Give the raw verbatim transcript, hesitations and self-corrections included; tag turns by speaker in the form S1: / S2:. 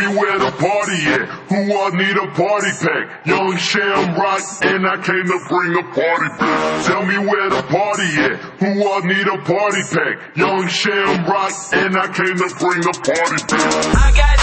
S1: me where the party at. Who all need a party pack? Young Shamrock, and I came to bring a party back. Tell me where the party at. Who all need a party pack? Young Shamrock, and I came to bring a party back.
S2: I got